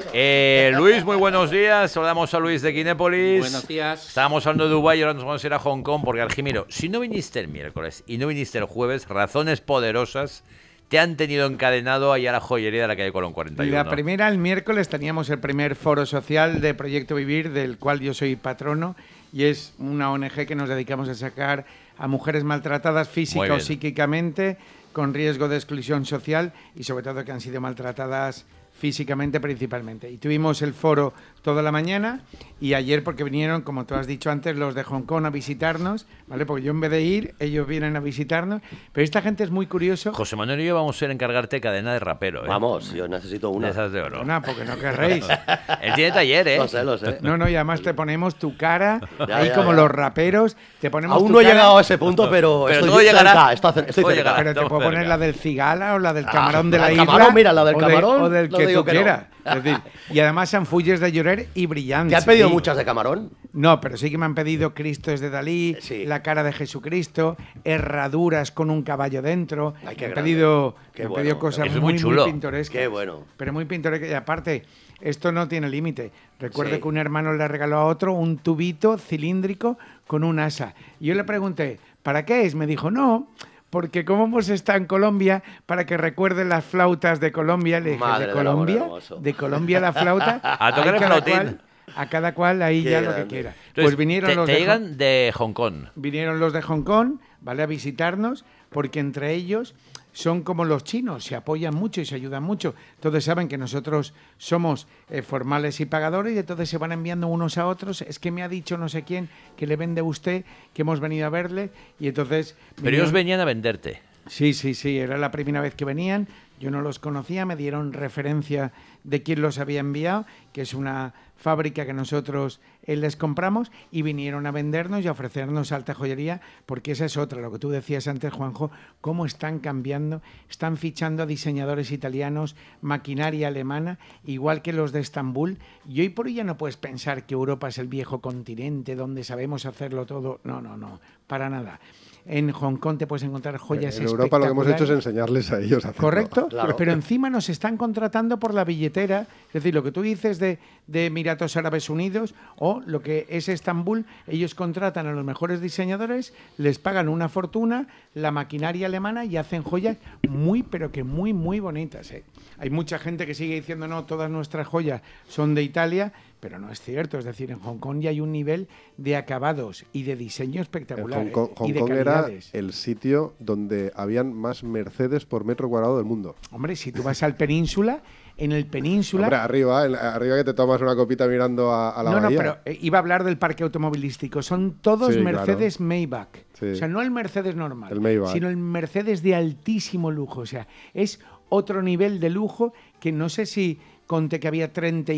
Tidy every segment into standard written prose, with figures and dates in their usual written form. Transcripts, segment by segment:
Luis, muy buenos días. Saludamos a Luis de Kinépolis. Buenos días. Estábamos hablando de Dubái y ahora nos vamos a ir a Hong Kong porque, Argimiro, si no viniste el miércoles y no viniste el jueves, razones poderosas te han tenido encadenado allá a la joyería de la calle Colón 41. La primera, el miércoles, teníamos el primer foro social de Proyecto Vivir, del cual yo soy patrono, y es una ONG que nos dedicamos a sacar a mujeres maltratadas física o psíquicamente, con riesgo de exclusión social y sobre todo que han sido maltratadas físicamente principalmente. Y tuvimos el foro toda la mañana y ayer porque vinieron, como tú has dicho antes, los de Hong Kong a visitarnos, ¿vale? Porque yo en vez de ir, ellos vienen a visitarnos. Pero esta gente es muy curioso. José Manuel y yo vamos a ir a encargarte cadena de rapero, ¿eh? Vamos, yo necesito una. De esas de oro. Una, porque no querréis. Él tiene taller, ¿eh? Lo sé. No, y además te ponemos tu cara, Ya, como los raperos, te ponemos Aún tu no he cara, llegado a ese punto, pero todo llegará. Estoy cerca. Llegará. pero te puedo poner la del cigala o la del camarón de la el isla. camarón, mira, la del camarón, O del no que digo tú que no. quieras. Es decir, y además son fulles de llorar y brillantes. ¿Te han pedido sí. muchas de camarón? No, pero sí que me han pedido Cristo es de Dalí, Sí. la cara de Jesucristo, herraduras con un caballo dentro. Ay, qué me han grande. pedido, Qué me han bueno. pedido cosas Eso es muy chulo. pintorescas. Qué bueno. Pero muy pintorescas. Y aparte, esto no tiene límite. Recuerdo Sí. que un hermano le regaló a otro un tubito cilíndrico con un asa. Y yo le pregunté, ¿para qué es? Me dijo, no, porque como hemos estado en Colombia, para que recuerden las flautas de Colombia. Le dije, Madre ¿de del amor Colombia? hermoso. ¿De Colombia la flauta? A tocar Ahí el cada flautín. cual- A cada cual ahí Qué ya lo que grande. quiera. Entonces, Pues vinieron los te de llegan de Hong Kong. Vinieron los de Hong Kong, ¿vale? A visitarnos, porque entre ellos son como los chinos, se apoyan mucho y se ayudan mucho. Entonces saben que nosotros somos formales y pagadores y entonces se van enviando unos a otros. Es que me ha dicho no sé quién que le vende a usted, que hemos venido a verle y entonces... Pero ellos venían a venderte. Sí, era la primera vez que venían, yo no los conocía, me dieron referencia de quién los había enviado, que es una fábrica que nosotros les compramos, y vinieron a vendernos y a ofrecernos alta joyería, porque esa es otra, lo que tú decías antes, Juanjo, cómo están cambiando, están fichando a diseñadores italianos, maquinaria alemana, igual que los de Estambul, y hoy por hoy ya no puedes pensar que Europa es el viejo continente donde sabemos hacerlo todo, no, para nada. En Hong Kong te puedes encontrar joyas En Europa lo que hemos hecho es espectaculares. enseñarles a ellos a hacerlo. ¿Correcto? Claro. Pero encima nos están contratando por la billetera. Es decir, lo que tú dices de Emiratos Árabes Unidos o lo que es Estambul, ellos contratan a los mejores diseñadores, les pagan una fortuna, la maquinaria alemana y hacen joyas muy, pero que muy, muy bonitas. Hay mucha gente que sigue diciendo, no, todas nuestras joyas son de Italia, pero no es cierto. Es decir, en Hong Kong ya hay un nivel de acabados y de diseño espectacular. Hong Kong, y de era calidades. el sitio donde habían más Mercedes por metro cuadrado del mundo. Hombre, si tú vas al Península, en el Península... Hombre, arriba que te tomas una copita mirando a la bahía. No, pero iba a hablar del parque automovilístico. Son todos Sí, Mercedes Maybach. Sí. O sea, no el Mercedes normal, El Maybach. sino el Mercedes de altísimo lujo. O sea, es otro nivel de lujo que no sé si conté que había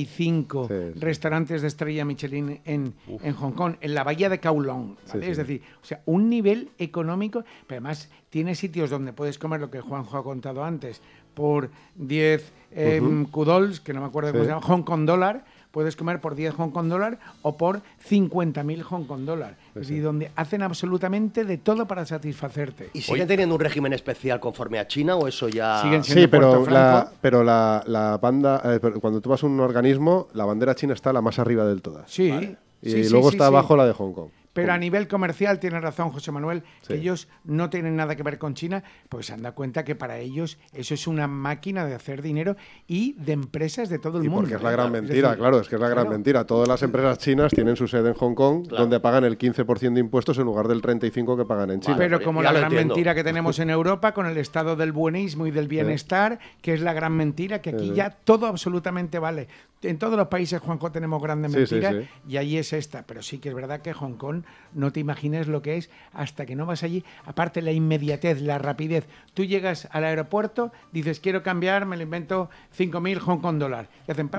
35 Sí. restaurantes de estrella Michelin en Hong Kong, en la bahía de Kowloon, ¿vale? Sí. Es decir, o sea, un nivel económico, pero además tiene sitios donde puedes comer lo que Juanjo ha contado antes, por 10 kudols, que no me acuerdo cómo Sí. se llama, Hong Kong dólar, puedes comer por 10 Hong Kong dólar o por 50.000 Hong Kong dólar. Es decir, donde hacen absolutamente de todo para satisfacerte. ¿Y siguen teniendo un régimen especial conforme a China o eso ya...? Siguen siendo Sí, pero Puerto Franco. la banda, cuando tú vas a un organismo, la bandera china está la más arriba del todas. Sí. Y Sí, luego sí, está sí. abajo la de Hong Kong. Pero a nivel comercial, tiene razón José Manuel, que Sí. ellos no tienen nada que ver con China, pues se han dado cuenta que para ellos eso es una máquina de hacer dinero y de empresas de todo el Y mundo. porque es la gran Es mentira, decir, claro, es que es la gran claro. mentira. Todas las empresas chinas tienen su sede en Hong Kong, Claro. donde pagan el 15% de impuestos en lugar del 35% que pagan en China. Vale. Pero como Ya la lo gran entiendo. mentira que tenemos en Europa con el estado del buenismo y del bienestar, que es la gran mentira, que aquí ya todo absolutamente vale. En todos los países, Juanjo, tenemos grandes Sí, mentiras sí. y ahí es esta. Pero sí que es verdad que Hong Kong, no te imaginas lo que es hasta que no vas allí. Aparte, la inmediatez, la rapidez. Tú llegas al aeropuerto, dices, quiero cambiar, me lo invento, 5.000 Hong Kong dólares. Y hacen,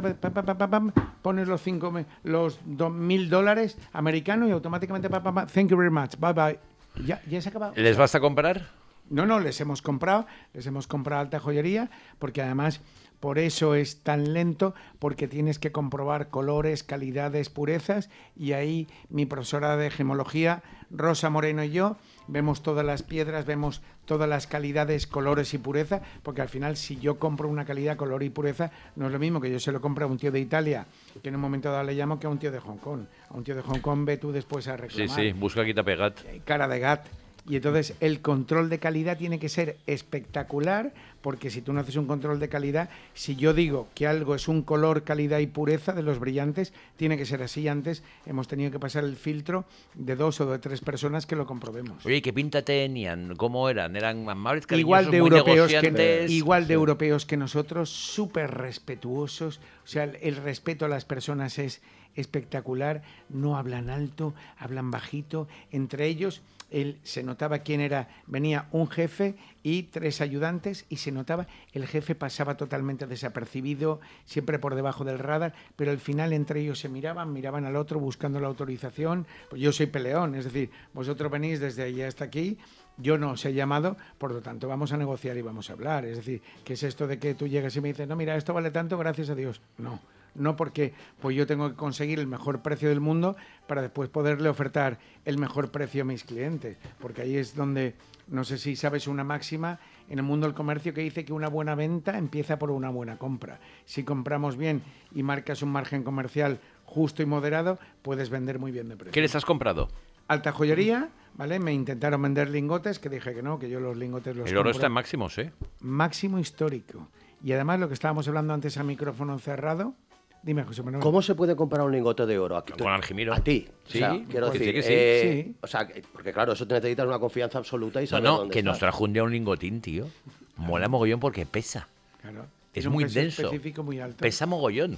pones los 2.000 dólares americanos y automáticamente, thank you very much, bye bye. Ya se ha acabado. ¿Les vas a comprar? No, les hemos comprado alta joyería, porque además Por eso es tan lento, porque tienes que comprobar colores, calidades, purezas, y ahí mi profesora de gemología, Rosa Moreno, y yo vemos todas las piedras, vemos todas las calidades, colores y pureza, porque al final si yo compro una calidad, color y pureza, no es lo mismo que yo se lo compro a un tío de Italia, que en un momento dado le llamo, que a un tío de Hong Kong. A un tío de Hong Kong ve tú después a reclamar. Sí, busca quita pegat. Cara de gat. Y entonces el control de calidad tiene que ser espectacular, porque si tú no haces un control de calidad, si yo digo que algo es un color, calidad y pureza de los brillantes, tiene que ser así. Antes hemos tenido que pasar el filtro de 2 o de 3 personas que lo comprobemos. Oye, ¿qué pinta tenían? ¿Cómo eran? ¿Eran amables, cariñosos, Igual de muy europeos negociantes? europeos que nosotros, súper respetuosos. O sea, el respeto a las personas es espectacular. No hablan alto, hablan bajito. Entre ellos se notaba quién era. Venía un jefe y 3 ayudantes, y se notaba, el jefe pasaba totalmente desapercibido, siempre por debajo del radar, pero al final entre ellos se miraban al otro buscando la autorización. Pues yo soy peleón, es decir, vosotros venís desde allí hasta aquí, yo no os he llamado, por lo tanto vamos a negociar y vamos a hablar. Es decir, ¿qué es esto de que tú llegas y me dices, no, mira, esto vale tanto, gracias a Dios? No, porque pues yo tengo que conseguir el mejor precio del mundo para después poderle ofertar el mejor precio a mis clientes, porque ahí es donde, no sé si sabes una máxima en el mundo del comercio que dice que una buena venta empieza por una buena compra. Si compramos bien y marcas un margen comercial justo y moderado, puedes vender muy bien de precio. ¿Qué les has comprado? Alta joyería, ¿vale? Me intentaron vender lingotes, que dije que no, que yo los lingotes los El oro compro. está en máximos, ¿eh? Máximo histórico. Y además lo que estábamos hablando antes a micrófono cerrado. Dime, José Manuel. ¿Cómo se puede comprar un lingote de oro? Aquí, Con Algimiro. A ti. Sí, O sea, quiero que decir, sí, que sí. O sea, porque claro, eso te necesitas una confianza absoluta y No, saber no, dónde que nos estás. trajo un día un lingotín, tío. Mola mogollón porque pesa. Claro. Es Tiene un muy peso denso. específico muy alto. Pesa mogollón.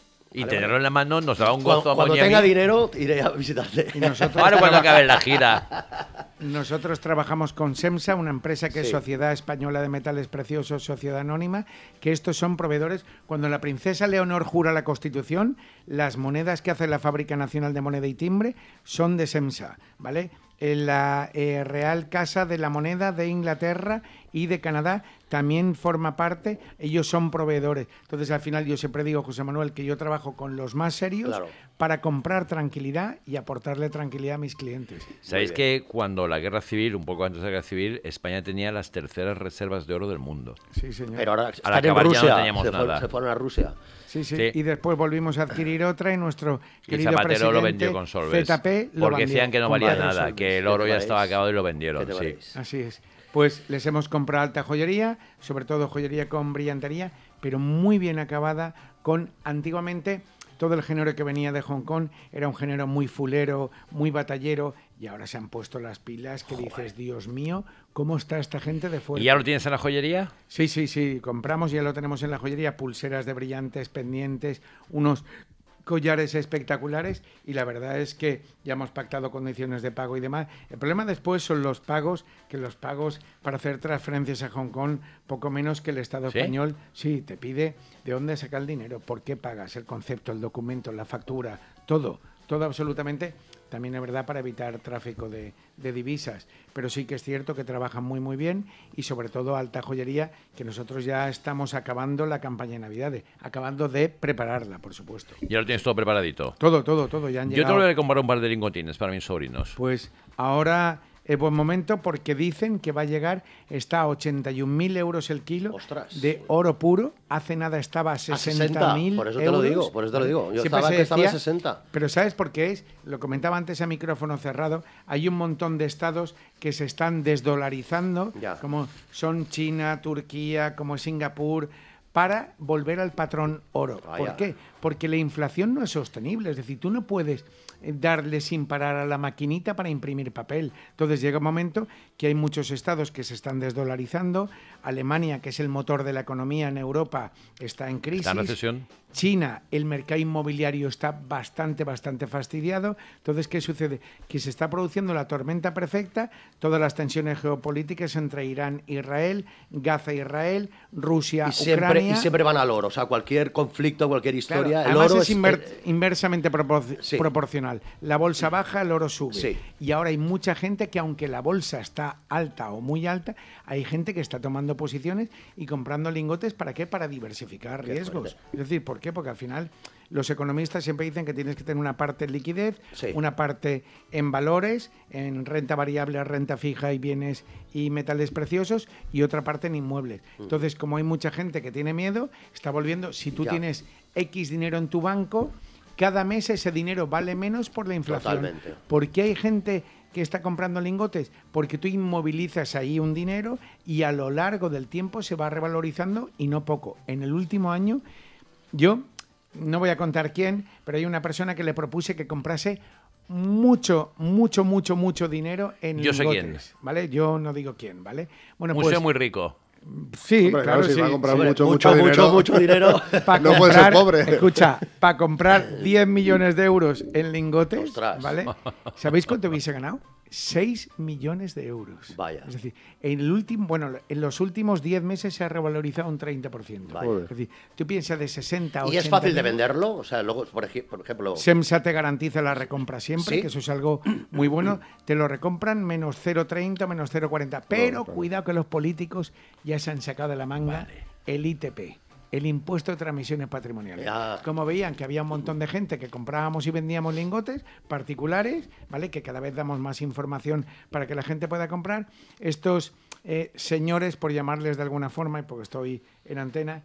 Y Vale, tenerlo vale. en la mano nos daba un gozo. Cuando a María tenga a mí. dinero, iré a visitarte. Y nosotros, Ahora cuando acabe la gira. nosotros trabajamos con SEMSA, una empresa que es Sí. Sociedad Española de Metales Preciosos, Sociedad Anónima, que estos son proveedores. Cuando la princesa Leonor jura la Constitución, las monedas que hace la Fábrica Nacional de Moneda y Timbre son de SEMSA, ¿vale? En la Real Casa de la Moneda de Inglaterra y de Canadá también forma parte, ellos son proveedores. Entonces, al final, yo siempre digo, José Manuel, que yo trabajo con los más serios Claro. para comprar tranquilidad y aportarle tranquilidad a mis clientes. ¿Sabéis que cuando la guerra civil, un poco antes de la guerra civil, España tenía las terceras reservas de oro del mundo? Sí, señor. Pero ahora Al están en acabar ya no Rusia. teníamos se, nada. se fueron a Rusia. Sí, sí, Sí. Y después volvimos a adquirir otra y nuestro Y querido Zapatero lo vendió presidente, con Solves. ZP, lo Porque vendió decían que no con valía Padre nada, Solves. que el ¿Qué oro te ya parece? estaba acabado y lo ¿Qué vendieron. te Sí. parece? Así es. Pues les hemos comprado alta joyería, sobre todo joyería con brillantería, pero muy bien acabada, con antiguamente todo el género que venía de Hong Kong era un género muy fulero, muy batallero, y ahora se han puesto las pilas que dices, Dios mío, ¿cómo está esta gente de fuerte? ¿Y ya lo tienes en la joyería? Sí, compramos, ya lo tenemos en la joyería, pulseras de brillantes, pendientes, unos collares espectaculares, y la verdad es que ya hemos pactado condiciones de pago y demás. El problema después son los pagos, que los pagos para hacer transferencias a Hong Kong, poco menos que el Estado ¿Sí? español, sí, te pide de dónde saca el dinero, por qué pagas, el concepto, el documento, la factura, todo absolutamente. También es verdad para evitar tráfico de divisas, pero sí que es cierto que trabajan muy bien, y sobre todo alta joyería, que nosotros ya estamos acabando la campaña de Navidades, acabando de prepararla, por supuesto. Ya lo tienes todo preparadito. Todo, ya han Yo te llegado. voy a comprar un par de lingotines para mis sobrinos. Pues ahora es buen momento, porque dicen que va a llegar, está a 81.000 euros el kilo. Ostras. De oro puro. Hace nada estaba a 60.000 por eso te euros. lo digo, por eso te lo digo. Yo Siempre estaba se que estaba en decía, 60. Pero ¿sabes por qué es? Lo comentaba antes a micrófono cerrado. Hay un montón de estados que se están desdolarizando, Ya. como son China, Turquía, como Singapur, para volver al patrón oro. Vaya. ¿Por qué? Porque la inflación no es sostenible. Es decir, tú no puedes darle sin parar a la maquinita para imprimir papel. Entonces llega un momento que hay muchos estados que se están desdolarizando. Alemania, que es el motor de la economía en Europa, está en crisis. ¿Está en recesión? China, el mercado inmobiliario está bastante fastidiado. Entonces, ¿qué sucede? Que se está produciendo la tormenta perfecta, todas las tensiones geopolíticas entre Irán e Israel, Gaza e Israel, Rusia, Ucrania. Y siempre van al oro. O sea, cualquier conflicto, cualquier historia, Claro, el además oro es inversamente Sí. proporcional. La bolsa baja, el oro sube. Sí. Y ahora hay mucha gente que, aunque la bolsa está alta o muy alta, hay gente que está tomando posiciones y comprando lingotes. ¿Para qué? Para diversificar riesgos. Es decir, ¿por qué? Porque al final los economistas siempre dicen que tienes que tener una parte en liquidez, Sí. una parte en valores, en renta variable, renta fija y bienes y metales preciosos, y otra parte en inmuebles. Entonces, como hay mucha gente que tiene miedo, está volviendo. Si tú Ya. tienes X dinero en tu banco, cada mes ese dinero vale menos por la inflación. Totalmente. ¿Por qué hay gente que está comprando lingotes? Porque tú inmovilizas ahí un dinero y a lo largo del tiempo se va revalorizando, y no poco. En el último año, yo no voy a contar quién, pero hay una persona que le propuse que comprase mucho dinero en Yo sé lingotes, quién. ¿vale? Yo no digo quién, ¿vale? Bueno, Un pues museo muy rico. sí, Hombre, claro, si sí. va a comprar sí. mucho dinero, Pa' no puede ser pobre. Escucha, para comprar 10 millones de euros en lingotes, Ostras. ¿vale? ¿Sabéis cuánto hubiese ganado? 6 millones de euros. Vaya. Es decir, en los últimos 10 meses se ha revalorizado un 30%. Vaya. Es decir, tú piensas de 60 a 80 ¿Y es fácil de mil. venderlo? O sea, luego, por ejemplo... SEMSA te garantiza la recompra siempre, ¿Sí? que eso es algo muy bueno. Te lo recompran menos 0,30, menos 0,40. Pero claro. cuidado que los políticos ya se han sacado de la manga el ITP, el impuesto de transmisiones patrimoniales. Ya. Como veían que había un montón de gente que comprábamos y vendíamos lingotes particulares, ¿vale? Que cada vez damos más información para que la gente pueda comprar. Estos señores, por llamarles de alguna forma, y porque estoy en antena,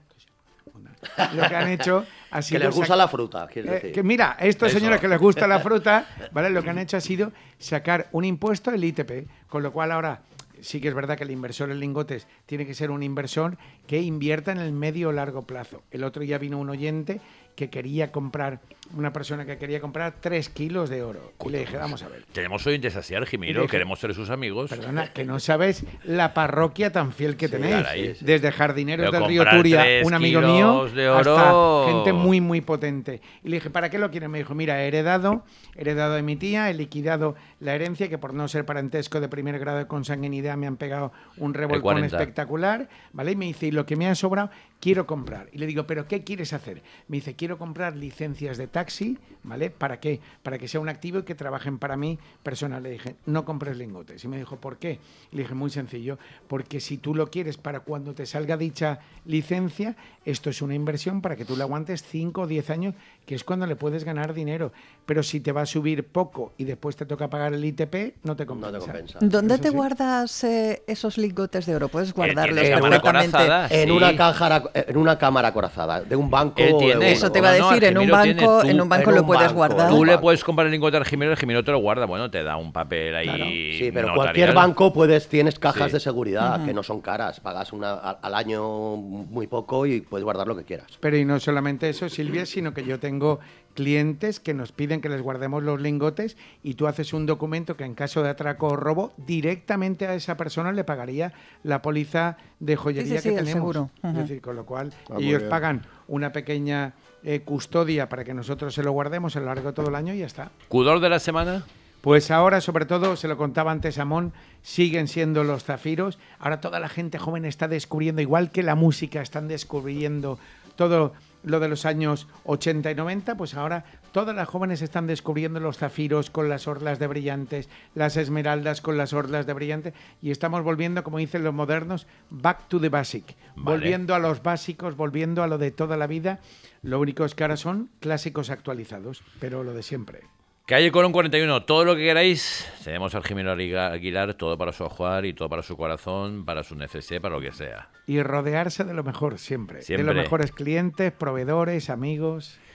lo que han hecho ha sido... Que les gusta la fruta, quieres decir. que mira, estos Eso. señores que les gusta la fruta, ¿vale? Lo que han hecho ha sido sacar un impuesto, el ITP, con lo cual ahora sí que es verdad que el inversor en lingotes tiene que ser un inversor que invierta en el medio o largo plazo. El otro día vino un oyente que quería comprar, una persona que quería comprar 3 kilos de oro. Y le dije, vamos a ver. Tenemos oyentes así, Y Argimiro, dije, queremos ser sus amigos. Perdona, que no sabes la parroquia tan fiel que tenéis. caray. Desde jardineros Pero del Río comprar Turia, 3 un amigo mío, kilos de oro. hasta gente muy potente. Y le dije, ¿para qué lo quieren? Me dijo, mira, he heredado de mi tía, he liquidado la herencia, que por no ser parentesco de primer grado de consanguinidad me han pegado un revolcón 40. espectacular, ¿vale? Y me dice, y lo que me ha sobrado, quiero comprar. Y le digo, ¿pero qué quieres hacer? Me dice, quiero comprar licencias de taxi, ¿vale? ¿Para qué? Para que sea un activo y que trabajen para mí personal. Le dije, no compres lingotes. Y me dijo, ¿por qué? Y le dije, muy sencillo, porque si tú lo quieres para cuando te salga dicha licencia, esto es una inversión para que tú la aguantes 5 o 10 años, que es cuando le puedes ganar dinero. Pero si te va a subir poco y después te toca pagar el ITP, no te compensa. No te compensa. ¿Dónde Eso te sí. guardas esos lingotes de oro? Puedes tiene guardarlos cámara perfectamente. acorazada. En, Sí. en una cámara acorazada, de un banco. Él o de tiene. uno. Eso te iba a No, decir, en un Argimiro tiene, banco, tú- en un banco en lo un puedes banco. guardar. Tú le banco. puedes comprar el lingote a Argimiro, Argimiro te lo guarda. Bueno, te da un papel ahí. Claro. Sí, pero notarial. cualquier banco tienes cajas Sí. de seguridad que no son caras. Pagas al año muy poco y puedes guardar lo que quieras. Pero y no solamente eso, Silvia, sino que yo tengo clientes que nos piden que les guardemos los lingotes, y tú haces un documento que en caso de atraco o robo, directamente a esa persona le pagaría la póliza de joyería Sí, que el tenemos. seguro. Es Ujú. decir, con lo cual muy ellos bien. pagan una pequeña custodia para que nosotros se lo guardemos a lo largo de todo el año y ya está. ¿Cudor de la semana? Pues ahora, sobre todo, se lo contaba antes a Mon, siguen siendo los zafiros. Ahora toda la gente joven está descubriendo, igual que la música, están descubriendo todo lo de los años 80 y 90, pues ahora todas las jóvenes están descubriendo los zafiros con las orlas de brillantes, las esmeraldas con las orlas de brillantes, y estamos volviendo, como dicen los modernos, back to the basic, Vale. volviendo a los básicos, volviendo a lo de toda la vida. Lo único es que ahora son clásicos actualizados, pero lo de siempre. Calle Colón 41, todo lo que queráis. Tenemos al Argimiro Aguilar, todo para su ajuar y todo para su corazón, para su necesidad, para lo que sea. Y rodearse de lo mejor siempre. Siempre. De los mejores clientes, proveedores, amigos.